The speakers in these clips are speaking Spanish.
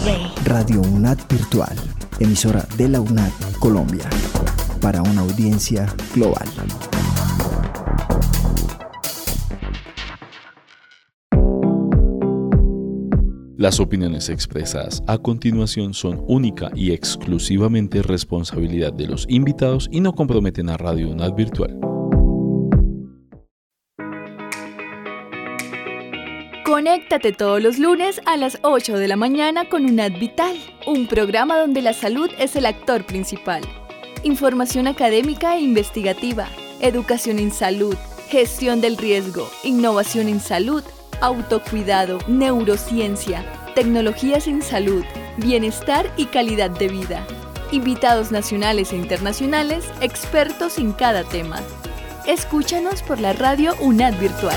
Radio UNAD Virtual, emisora de la UNAD Colombia, para una audiencia global. Las opiniones expresadas a continuación son única y exclusivamente responsabilidad de los invitados y no comprometen a Radio UNAD Virtual. Conéctate todos los lunes a las 8 de la mañana con UNAD Vital, un programa donde la salud es el actor principal. Información académica e investigativa, educación en salud, gestión del riesgo, innovación en salud, autocuidado, neurociencia, tecnologías en salud, bienestar y calidad de vida. Invitados nacionales e internacionales, expertos en cada tema. Escúchanos por la radio UNAD Virtual.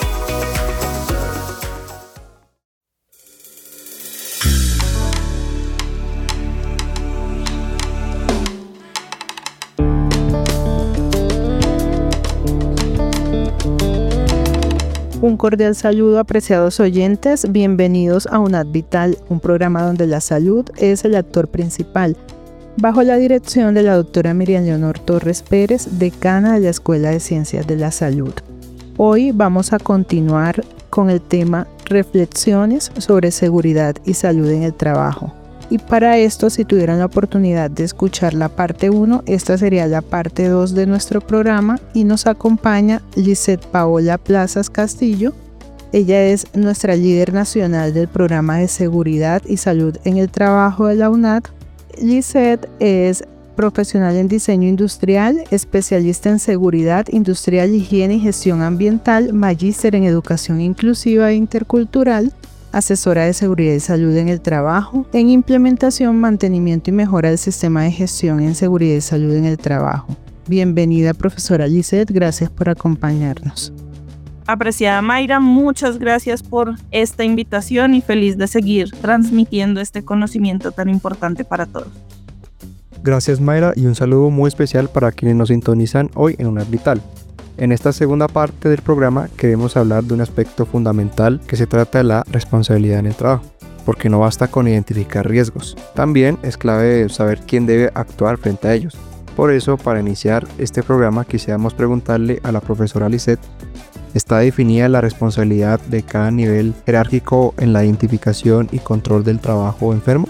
Un cordial saludo, apreciados oyentes, bienvenidos a UNAD Vital, un programa donde la salud es el actor principal, bajo la dirección de la doctora Miriam Leonor Torres Pérez, decana de la Escuela de Ciencias de la Salud. Hoy vamos a continuar con el tema Reflexiones sobre seguridad y salud en el trabajo. Y para esto, si tuvieran la oportunidad de escuchar la parte 1, esta sería la parte 2 de nuestro programa y nos acompaña Lisette Paola Plazas Castillo. Ella es nuestra líder nacional del programa de seguridad y salud en el trabajo de la UNAD. Lisette es profesional en diseño industrial, especialista en seguridad industrial, higiene y gestión ambiental, magíster en educación inclusiva e intercultural, asesora de seguridad y salud en el trabajo, en implementación, mantenimiento y mejora del sistema de gestión en seguridad y salud en el trabajo. Bienvenida, profesora Lisette, gracias por acompañarnos. Apreciada Mayra, muchas gracias por esta invitación y feliz de seguir transmitiendo este conocimiento tan importante para todos. Gracias Mayra y un saludo muy especial para quienes nos sintonizan hoy en UNAD Vital. En esta segunda parte del programa queremos hablar de un aspecto fundamental que se trata de la responsabilidad en el trabajo, porque no basta con identificar riesgos, también es clave saber quién debe actuar frente a ellos. Por eso, para iniciar este programa quisiéramos preguntarle a la profesora Lisette, ¿está definida la responsabilidad de cada nivel jerárquico en la identificación y control del trabajo enfermo?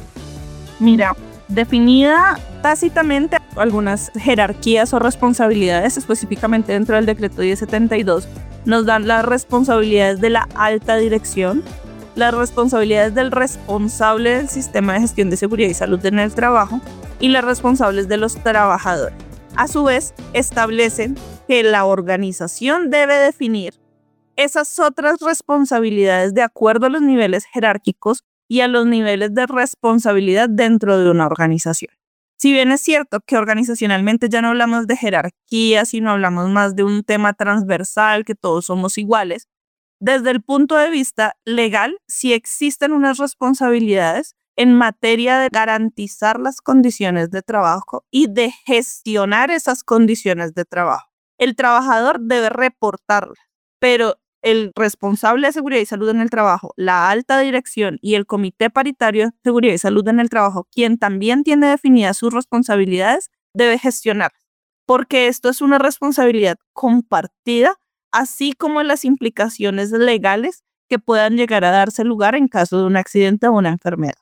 Mira, definida tácitamente algunas jerarquías o responsabilidades, específicamente dentro del decreto 1072, nos dan las responsabilidades de la alta dirección, las responsabilidades del responsable del sistema de gestión de seguridad y salud en el trabajo y las responsables de los trabajadores. A su vez, establecen que la organización debe definir esas otras responsabilidades de acuerdo a los niveles jerárquicos y a los niveles de responsabilidad dentro de una organización. Si bien es cierto que organizacionalmente ya no hablamos de jerarquía, sino hablamos más de un tema transversal, que todos somos iguales, desde el punto de vista legal, sí existen unas responsabilidades en materia de garantizar las condiciones de trabajo y de gestionar esas condiciones de trabajo. El trabajador debe reportarlas, pero el responsable de seguridad y salud en el trabajo, la alta dirección y el comité paritario de seguridad y salud en el trabajo, quien también tiene definidas sus responsabilidades, debe gestionar, porque esto es una responsabilidad compartida, así como las implicaciones legales que puedan llegar a darse lugar en caso de un accidente o una enfermedad.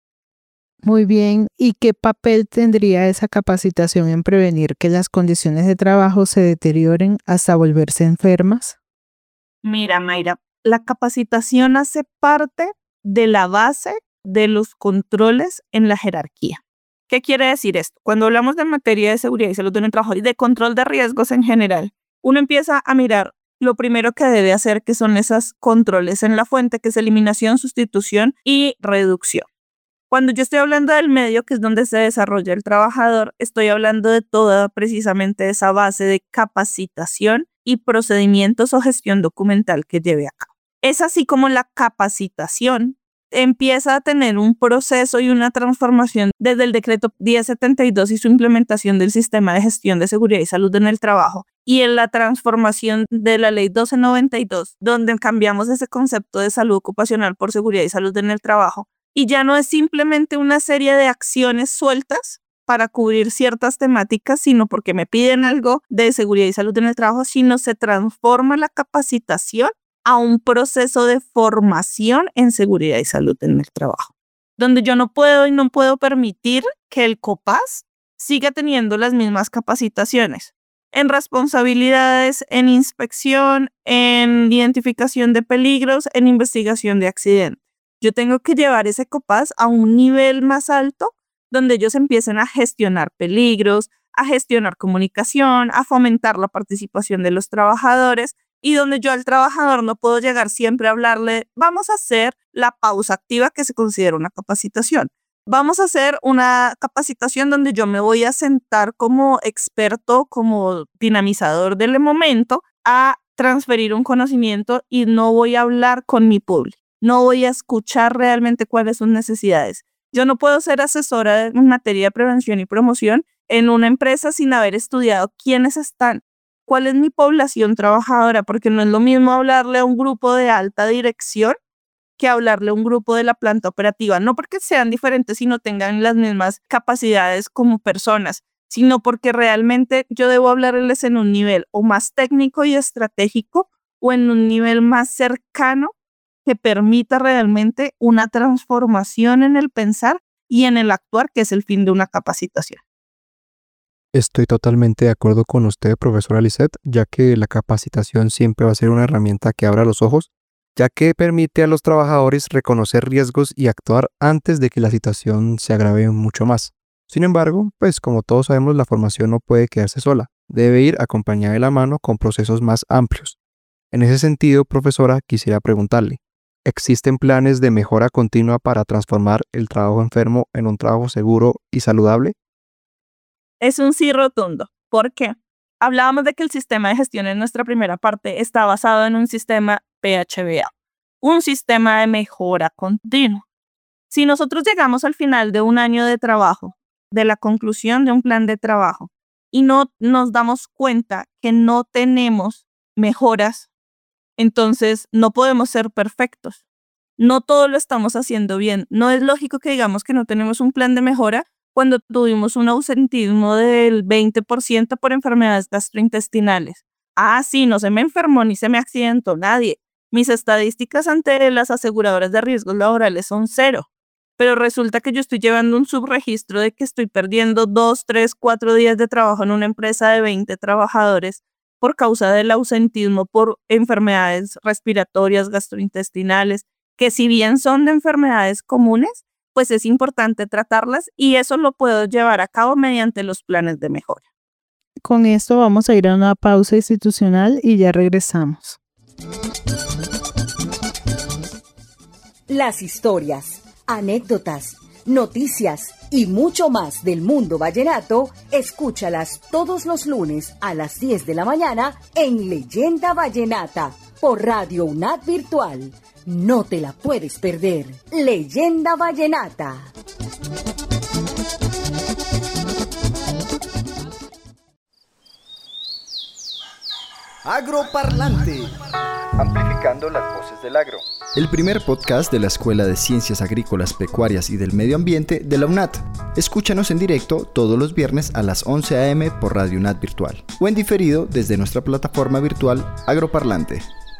Muy bien, ¿y qué papel tendría esa capacitación en prevenir que las condiciones de trabajo se deterioren hasta volverse enfermas? Mira, Mayra, la capacitación hace parte de la base de los controles en la jerarquía. ¿Qué quiere decir esto? Cuando hablamos de materia de seguridad y salud en el trabajo y de control de riesgos en general, uno empieza a mirar lo primero que debe hacer, que son esos controles en la fuente, que es eliminación, sustitución y reducción. Cuando yo estoy hablando del medio, que es donde se desarrolla el trabajador, estoy hablando de toda precisamente esa base de capacitación y procedimientos o gestión documental que lleve a cabo. Es así como la capacitación empieza a tener un proceso y una transformación desde el decreto 1072 y su implementación del sistema de gestión de seguridad y salud en el trabajo y en la transformación de la ley 1292, donde cambiamos ese concepto de salud ocupacional por seguridad y salud en el trabajo y ya no es simplemente una serie de acciones sueltas para cubrir ciertas temáticas, sino porque me piden algo de seguridad y salud en el trabajo, sino se transforma la capacitación a un proceso de formación en seguridad y salud en el trabajo, donde yo no puedo permitir que el COPAS siga teniendo las mismas capacitaciones en responsabilidades, en inspección, en identificación de peligros, en investigación de accidentes. Yo tengo que llevar ese COPAS a un nivel más alto donde ellos empiecen a gestionar peligros, a gestionar comunicación, a fomentar la participación de los trabajadores y donde yo al trabajador no puedo llegar siempre a hablarle, vamos a hacer la pausa activa que se considera una capacitación. Vamos a hacer una capacitación donde yo me voy a sentar como experto, como dinamizador del momento, a transferir un conocimiento y no voy a hablar con mi público. No voy a escuchar realmente cuáles son sus necesidades. Yo no puedo ser asesora en materia de prevención y promoción en una empresa sin haber estudiado quiénes están, cuál es mi población trabajadora, porque no es lo mismo hablarle a un grupo de alta dirección que hablarle a un grupo de la planta operativa, no porque sean diferentes y no tengan las mismas capacidades como personas, sino porque realmente yo debo hablarles en un nivel o más técnico y estratégico o en un nivel más cercano que permita realmente una transformación en el pensar y en el actuar, que es el fin de una capacitación. Estoy totalmente de acuerdo con usted, profesora Lisette, ya que la capacitación siempre va a ser una herramienta que abra los ojos, ya que permite a los trabajadores reconocer riesgos y actuar antes de que la situación se agrave mucho más. Sin embargo, pues como todos sabemos, la formación no puede quedarse sola, debe ir acompañada de la mano con procesos más amplios. En ese sentido, profesora, quisiera preguntarle, ¿existen planes de mejora continua para transformar el trabajo enfermo en un trabajo seguro y saludable? Es un sí rotundo. ¿Por qué? Hablábamos de que el sistema de gestión en nuestra primera parte está basado en un sistema PHBA, un sistema de mejora continua. Si nosotros llegamos al final de un año de trabajo, de la conclusión de un plan de trabajo, y no nos damos cuenta que no tenemos mejoras, entonces no podemos ser perfectos. No todo lo estamos haciendo bien. No es lógico que digamos que no tenemos un plan de mejora cuando tuvimos un ausentismo del 20% por enfermedades gastrointestinales. Sí, no se me enfermó ni se me accidentó nadie. Mis estadísticas ante las aseguradoras de riesgos laborales son 0. Pero resulta que yo estoy llevando un subregistro de que estoy perdiendo 2, 3, 4 días de trabajo en una empresa de 20 trabajadores por causa del ausentismo por enfermedades respiratorias, gastrointestinales, que si bien son de enfermedades comunes, pues es importante tratarlas y eso lo puedo llevar a cabo mediante los planes de mejora. Con esto vamos a ir a una pausa institucional y ya regresamos. Las historias, anécdotas, noticias y mucho más del mundo vallenato, escúchalas todos los lunes a las 10 de la mañana en Leyenda Vallenata por Radio UNAD Virtual. No te la puedes perder. Leyenda Vallenata. Agroparlante. Amplificando las voces del agro. El primer podcast de la Escuela de Ciencias Agrícolas, Pecuarias y del Medio Ambiente de la UNAD. Escúchanos en directo todos los viernes a las 11 a.m. por Radio UNAD Virtual o en diferido desde nuestra plataforma virtual Agroparlante.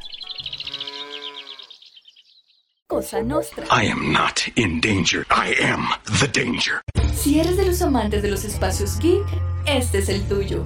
Cosa Nostra. I am not in danger. I am the danger. Si eres de los amantes de los espacios geek, este es el tuyo.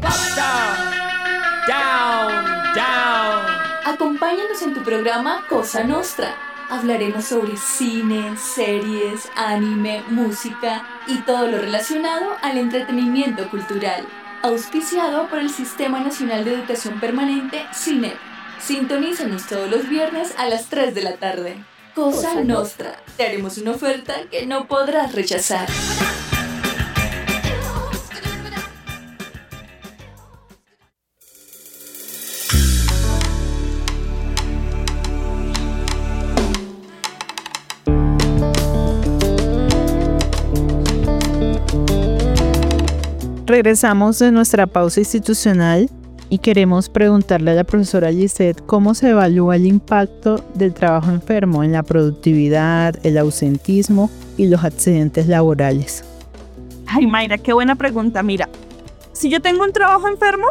Down. Acompáñanos en tu programa Cosa Nostra. Hablaremos sobre cine, series, anime, música y todo lo relacionado al entretenimiento cultural. Auspiciado por el Sistema Nacional de Educación Permanente, SINEP. Sintonízanos todos los viernes a las 3 de la tarde. Cosa Nostra. Te haremos una oferta que no podrás rechazar. Regresamos de nuestra pausa institucional Y queremos preguntarle a la profesora Gisette cómo se evalúa el impacto del trabajo enfermo en la productividad, el ausentismo y los accidentes laborales. Ay, Mayra, qué buena pregunta. Mira, si yo tengo un trabajo enfermo,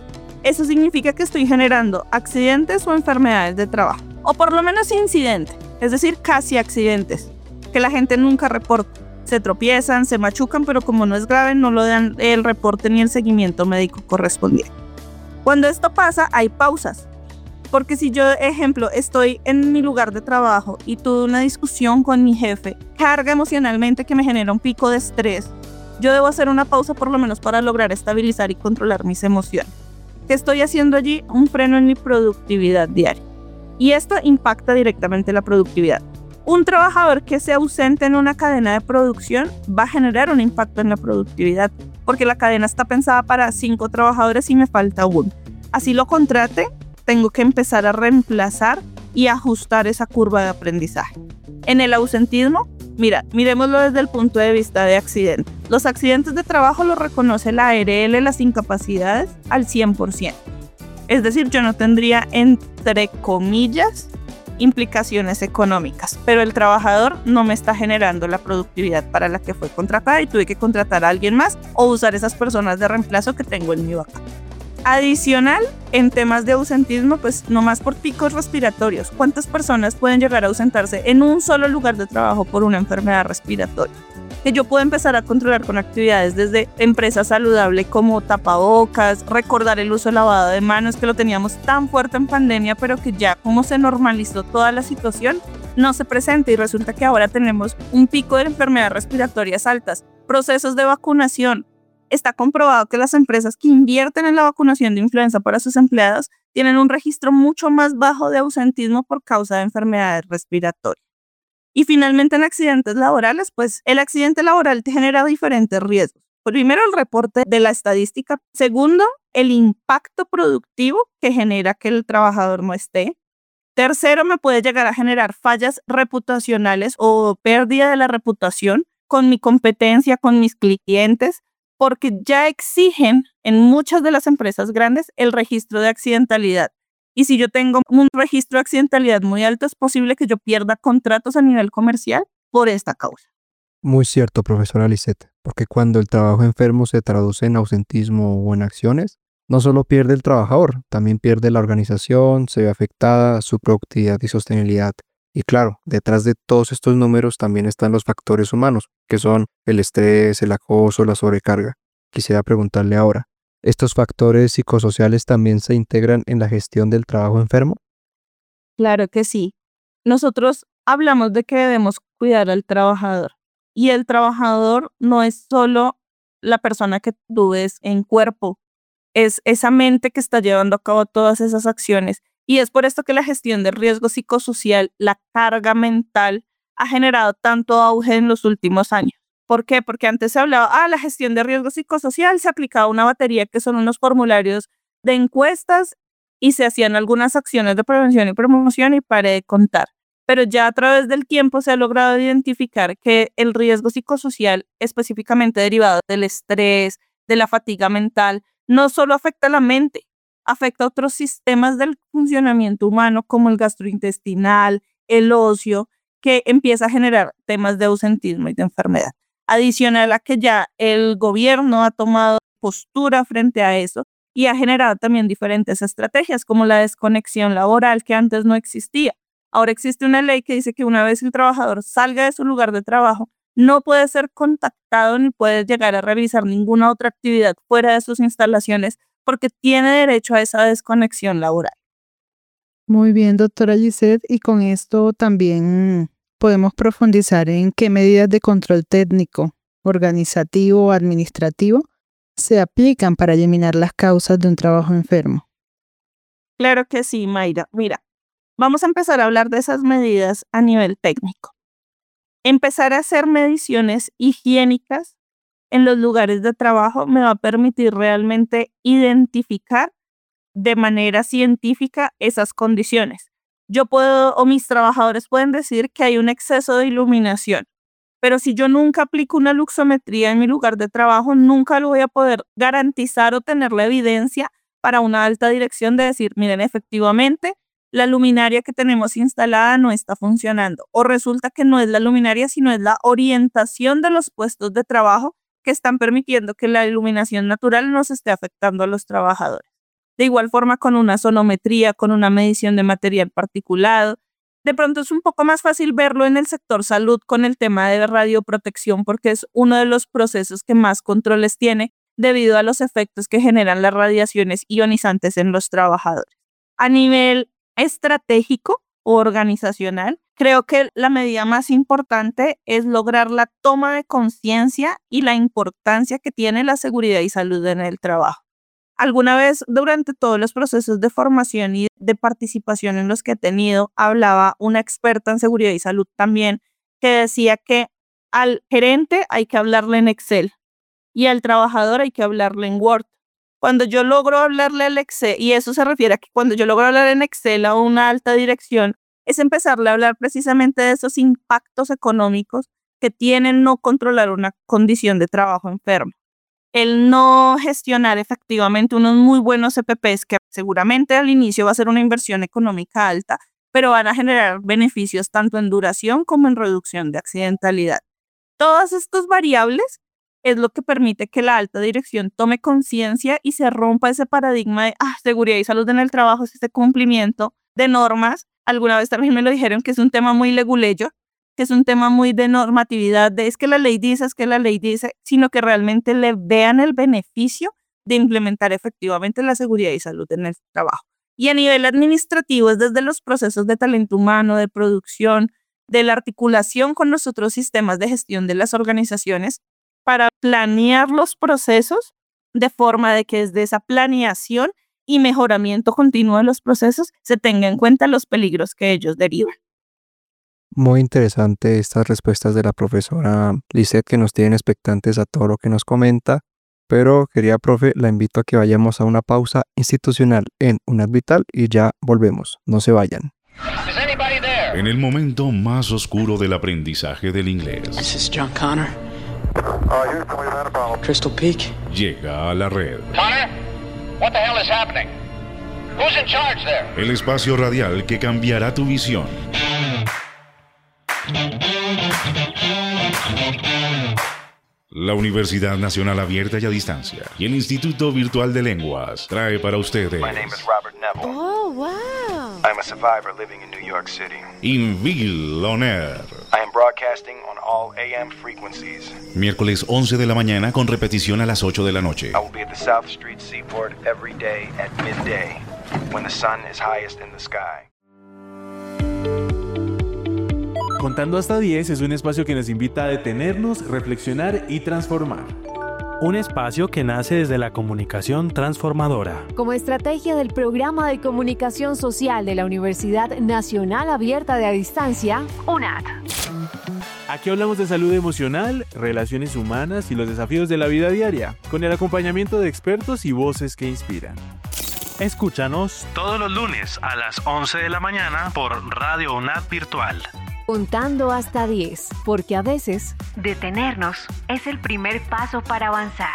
eso significa que estoy generando accidentes o enfermedades de trabajo, o por lo menos incidentes, es decir, casi accidentes, que la gente nunca reporta. Se tropiezan, se machucan, pero como no es grave, no lo dan el reporte ni el seguimiento médico correspondiente. Cuando esto pasa, hay pausas. Porque si yo, ejemplo, estoy en mi lugar de trabajo y tuve una discusión con mi jefe, carga emocionalmente que me genera un pico de estrés, yo debo hacer una pausa por lo menos para lograr estabilizar y controlar mis emociones. ¿Qué estoy haciendo allí? Un freno en mi productividad diaria. Y esto impacta directamente la productividad. Un trabajador que se ausente en una cadena de producción va a generar un impacto en la productividad, porque la cadena está pensada para 5 trabajadores y me falta uno. Así lo contrate, tengo que empezar a reemplazar y ajustar esa curva de aprendizaje. En el ausentismo, miremoslo desde el punto de vista de accidentes. Los accidentes de trabajo los reconoce la ARL, las incapacidades, al 100%. Es decir, yo no tendría, entre comillas, implicaciones económicas, pero el trabajador no me está generando la productividad para la que fue contratada y tuve que contratar a alguien más o usar esas personas de reemplazo que tengo en mi vaca. Adicional, en temas de ausentismo, pues nomás por picos respiratorios. ¿Cuántas personas pueden llegar a ausentarse en un solo lugar de trabajo por una enfermedad respiratoria? Que yo puedo empezar a controlar con actividades desde empresa saludable como tapabocas, recordar el uso lavado de manos, que lo teníamos tan fuerte en pandemia, pero que ya como se normalizó toda la situación, no se presenta y resulta que ahora tenemos un pico de enfermedades respiratorias altas, procesos de vacunación. Está comprobado que las empresas que invierten en la vacunación de influenza para sus empleados tienen un registro mucho más bajo de ausentismo por causa de enfermedades respiratorias. Y finalmente en accidentes laborales, pues el accidente laboral te genera diferentes riesgos. Primero, el reporte de la estadística. Segundo, el impacto productivo que genera que el trabajador no esté. Tercero, me puede llegar a generar fallas reputacionales o pérdida de la reputación con mi competencia, con mis clientes, porque ya exigen en muchas de las empresas grandes el registro de accidentalidad. Y si yo tengo un registro de accidentalidad muy alto, es posible que yo pierda contratos a nivel comercial por esta causa. Muy cierto, profesora Lisette, porque cuando el trabajo enfermo se traduce en ausentismo o en acciones, no solo pierde el trabajador, también pierde la organización, se ve afectada su productividad y sostenibilidad. Y claro, detrás de todos estos números también están los factores humanos, que son el estrés, el acoso, la sobrecarga. Quisiera preguntarle ahora, ¿estos factores psicosociales también se integran en la gestión del trabajo enfermo? Claro que sí. Nosotros hablamos de que debemos cuidar al trabajador. Y el trabajador no es solo la persona que tú ves en cuerpo, es esa mente que está llevando a cabo todas esas acciones. Y es por esto que la gestión del riesgo psicosocial, la carga mental, ha generado tanto auge en los últimos años. ¿Por qué? Porque antes se hablaba, la gestión de riesgo psicosocial, se aplicaba una batería que son unos formularios de encuestas y se hacían algunas acciones de prevención y promoción y paré de contar. Pero ya a través del tiempo se ha logrado identificar que el riesgo psicosocial, específicamente derivado del estrés, de la fatiga mental, no solo afecta a la mente, afecta a otros sistemas del funcionamiento humano como el gastrointestinal, el óseo, que empieza a generar temas de ausentismo y de enfermedad. Adicional a que ya el gobierno ha tomado postura frente a eso y ha generado también diferentes estrategias como la desconexión laboral que antes no existía. Ahora existe una ley que dice que una vez el trabajador salga de su lugar de trabajo, no puede ser contactado ni puede llegar a realizar ninguna otra actividad fuera de sus instalaciones porque tiene derecho a esa desconexión laboral. Muy bien, doctora Gisette, y con esto también podemos profundizar en qué medidas de control técnico, organizativo o administrativo se aplican para eliminar las causas de un trabajo enfermo. Claro que sí, Mayra. Mira, vamos a empezar a hablar de esas medidas a nivel técnico. Empezar a hacer mediciones higiénicas en los lugares de trabajo me va a permitir realmente identificar de manera científica esas condiciones. Yo puedo, o mis trabajadores pueden decir que hay un exceso de iluminación, pero si yo nunca aplico una luxometría en mi lugar de trabajo, nunca lo voy a poder garantizar o tener la evidencia para una alta dirección de decir, miren, efectivamente, la luminaria que tenemos instalada no está funcionando. O resulta que no es la luminaria, sino es la orientación de los puestos de trabajo que están permitiendo que la iluminación natural nos esté afectando a los trabajadores. De igual forma, con una sonometría, con una medición de material particulado. De pronto es un poco más fácil verlo en el sector salud con el tema de radioprotección, porque es uno de los procesos que más controles tiene debido a los efectos que generan las radiaciones ionizantes en los trabajadores. A nivel estratégico o organizacional, creo que la medida más importante es lograr la toma de conciencia y la importancia que tiene la seguridad y salud en el trabajo. Alguna vez durante todos los procesos de formación y de participación en los que he tenido, hablaba una experta en seguridad y salud también, que decía que al gerente hay que hablarle en Excel y al trabajador hay que hablarle en Word. Cuando yo logro hablarle al Excel, y eso se refiere a que cuando yo logro hablar en Excel a una alta dirección, es empezarle a hablar precisamente de esos impactos económicos que tienen no controlar una condición de trabajo enfermo. El no gestionar efectivamente unos muy buenos EPPs, que seguramente al inicio va a ser una inversión económica alta, pero van a generar beneficios tanto en duración como en reducción de accidentalidad. Todas estas variables es lo que permite que la alta dirección tome conciencia y se rompa ese paradigma de seguridad y salud en el trabajo, es este cumplimiento de normas. Alguna vez también me lo dijeron que es un tema muy leguleyo, que es un tema muy de normatividad, de es que la ley dice, sino que realmente le vean el beneficio de implementar efectivamente la seguridad y salud en el trabajo. Y a nivel administrativo es desde los procesos de talento humano, de producción, de la articulación con los otros sistemas de gestión de las organizaciones, para planear los procesos de forma de que desde esa planeación y mejoramiento continuo de los procesos se tenga en cuenta los peligros que ellos derivan. Muy interesante estas respuestas de la profesora Lisette, que nos tienen expectantes a todo lo que nos comenta, pero querida profe, la invito a que vayamos a una pausa institucional en UNAD Vital y ya volvemos, no se vayan. En el momento más oscuro del aprendizaje del inglés. This is John Connor. Crystal Peak. Llega a la red. Connor, what the hell is happening? Who's in charge there? El espacio radial que cambiará tu visión. La Universidad Nacional Abierta y a Distancia y el Instituto Virtual de Lenguas trae para ustedes. My name is Robert Neville. Oh, wow. I'm a survivor living in New York City. Inville On Air. I am broadcasting on all AM frequencies. Miércoles 11 de la mañana con repetición a las 8 de la noche. I will be at the South Street Seaport every day at midday, when the sun is highest in the sky. Contando hasta 10 es un espacio que nos invita a detenernos, reflexionar y transformar. Un espacio que nace desde la comunicación transformadora. Como estrategia del Programa de Comunicación Social de la Universidad Nacional Abierta de a Distancia, UNAD. Aquí hablamos de salud emocional, relaciones humanas y los desafíos de la vida diaria, con el acompañamiento de expertos y voces que inspiran. Escúchanos todos los lunes a las 11 de la mañana por Radio UNAD Virtual. Contando hasta 10, porque a veces detenernos es el primer paso para avanzar.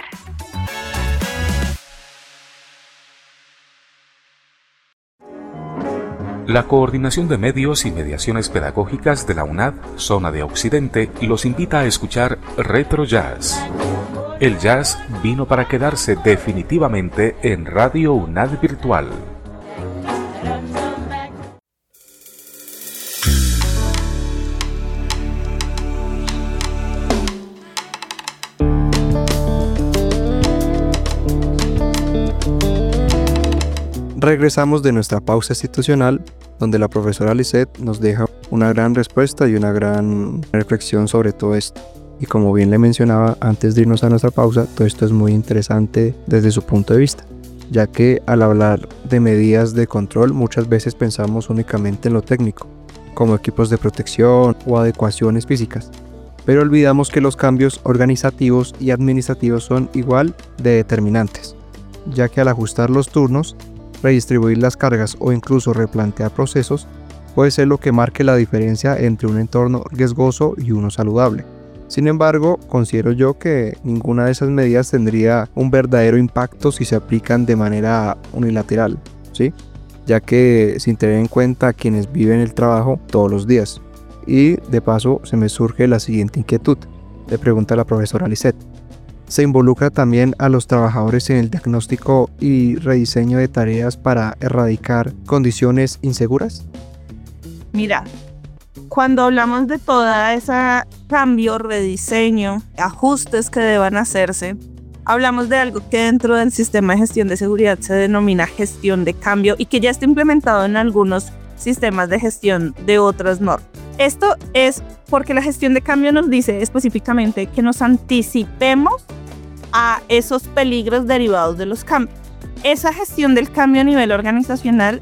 La Coordinación de Medios y Mediaciones Pedagógicas de la UNAD, Zona de Occidente, los invita a escuchar Retro Jazz. El jazz vino para quedarse definitivamente en Radio UNAD Virtual. Regresamos de nuestra pausa institucional, donde la profesora Lisette nos deja una gran respuesta y una gran reflexión sobre todo esto. Y como bien le mencionaba antes de irnos a nuestra pausa, todo esto es muy interesante desde su punto de vista, ya que al hablar de medidas de control muchas veces pensamos únicamente en lo técnico, como equipos de protección o adecuaciones físicas, pero olvidamos que los cambios organizativos y administrativos son igual de determinantes, ya que al ajustar los turnos, redistribuir las cargas o incluso replantear procesos puede ser lo que marque la diferencia entre un entorno riesgoso y uno saludable. Sin embargo, considero yo que ninguna de esas medidas tendría un verdadero impacto si se aplican de manera unilateral, ¿sí? Ya que sin tener en cuenta a quienes viven el trabajo todos los días. Y de paso se me surge la siguiente inquietud, le pregunta la profesora Lisette. ¿Se involucra también a los trabajadores en el diagnóstico y rediseño de tareas para erradicar condiciones inseguras? Mira, cuando hablamos de toda esa cambio, rediseño, ajustes que deban hacerse, hablamos de algo que dentro del sistema de gestión de seguridad se denomina gestión de cambio y que ya está implementado en algunos sistemas de gestión de otras normas. Esto es porque la gestión de cambio nos dice específicamente que nos anticipemos a esos peligros derivados de los cambios. Esa gestión del cambio a nivel organizacional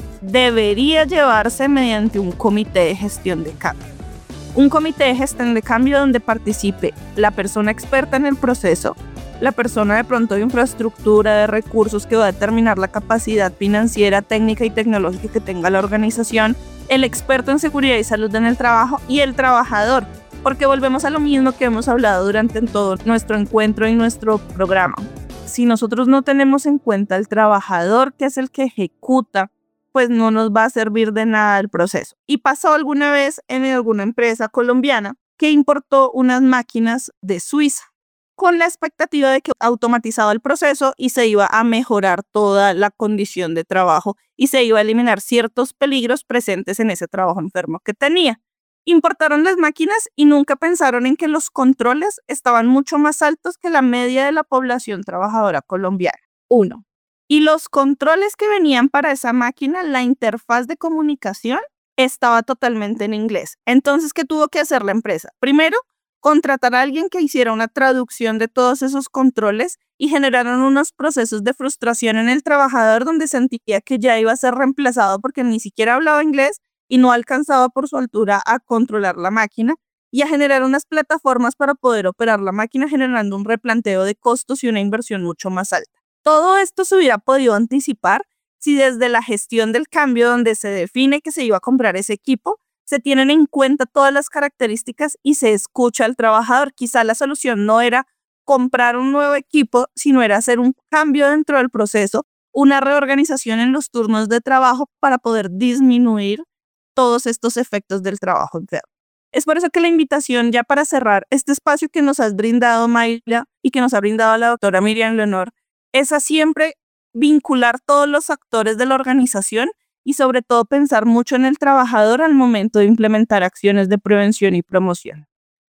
debería llevarse mediante un comité de gestión de cambio. Un comité de gestión de cambio donde participe la persona experta en el proceso, la persona de pronto de infraestructura, de recursos que va a determinar la capacidad financiera, técnica y tecnológica que tenga la organización, el experto en seguridad y salud en el trabajo y el trabajador, porque volvemos a lo mismo que hemos hablado durante todo nuestro encuentro y nuestro programa. Si nosotros no tenemos en cuenta el trabajador, que es el que ejecuta, pues no nos va a servir de nada el proceso. Y pasó alguna vez en alguna empresa colombiana que importó unas máquinas de Suiza con la expectativa de que automatizaba el proceso y se iba a mejorar toda la condición de trabajo y se iba a eliminar ciertos peligros presentes en ese trabajo enfermo que tenía. Importaron las máquinas y nunca pensaron en que los controles estaban mucho más altos que la media de la población trabajadora colombiana. 1. Y los controles que venían para esa máquina, la interfaz de comunicación, estaba totalmente en inglés. Entonces, ¿qué tuvo que hacer la empresa? Primero, contratar a alguien que hiciera una traducción de todos esos controles y generaron unos procesos de frustración en el trabajador donde sentía que ya iba a ser reemplazado porque ni siquiera hablaba inglés y no alcanzaba por su altura a controlar la máquina y a generar unas plataformas para poder operar la máquina, generando un replanteo de costos y una inversión mucho más alta. Todo esto se hubiera podido anticipar si desde la gestión del cambio, donde se define que se iba a comprar ese equipo, se tienen en cuenta todas las características y se escucha al trabajador. Quizá la solución no era comprar un nuevo equipo, sino era hacer un cambio dentro del proceso, una reorganización en los turnos de trabajo para poder disminuir todos estos efectos del trabajo enfermo. Es por eso que la invitación, ya para cerrar este espacio que nos has brindado, Mayra, y que nos ha brindado la doctora Miriam Leonor, es a siempre vincular todos los actores de la organización y sobre todo pensar mucho en el trabajador al momento de implementar acciones de prevención y promoción.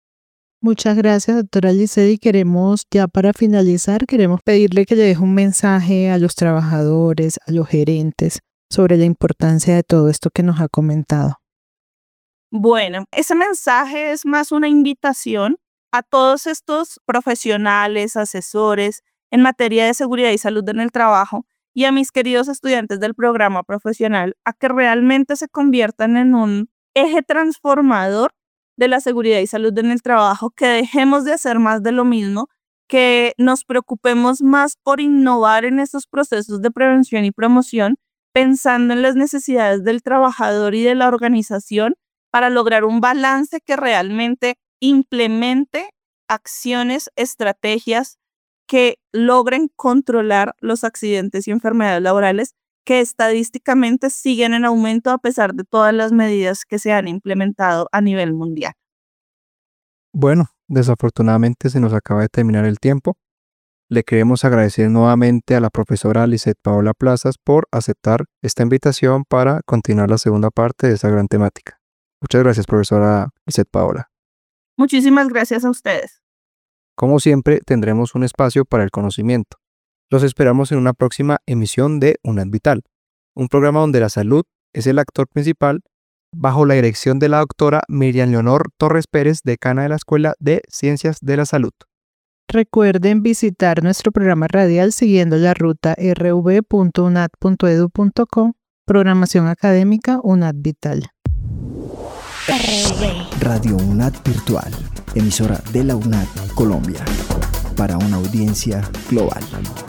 Muchas gracias, doctora Lisette, y queremos, ya para finalizar, queremos pedirle que le deje un mensaje a los trabajadores, a los gerentes, sobre la importancia de todo esto que nos ha comentado. Bueno, ese mensaje es más una invitación a todos estos profesionales, asesores en materia de seguridad y salud en el trabajo y a mis queridos estudiantes del programa profesional a que realmente se conviertan en un eje transformador de la seguridad y salud en el trabajo, que dejemos de hacer más de lo mismo, que nos preocupemos más por innovar en estos procesos de prevención y promoción, pensando en las necesidades del trabajador y de la organización para lograr un balance que realmente implemente acciones, estrategias que logren controlar los accidentes y enfermedades laborales que estadísticamente siguen en aumento a pesar de todas las medidas que se han implementado a nivel mundial. Bueno, desafortunadamente se nos acaba de terminar el tiempo. Le queremos agradecer nuevamente a la profesora Lisette Paola Plazas por aceptar esta invitación para continuar la segunda parte de esta gran temática. Muchas gracias, profesora Lisette Paola. Muchísimas gracias a ustedes. Como siempre, tendremos un espacio para el conocimiento. Los esperamos en una próxima emisión de UNAD Vital, un programa donde la salud es el actor principal, bajo la dirección de la doctora Miriam Leonor Torres Pérez, decana de la Escuela de Ciencias de la Salud. Recuerden visitar nuestro programa radial siguiendo la ruta rv.unad.edu.co, programación académica UNAD Vital. Radio UNAD Virtual, emisora de la UNAD Colombia, para una audiencia global.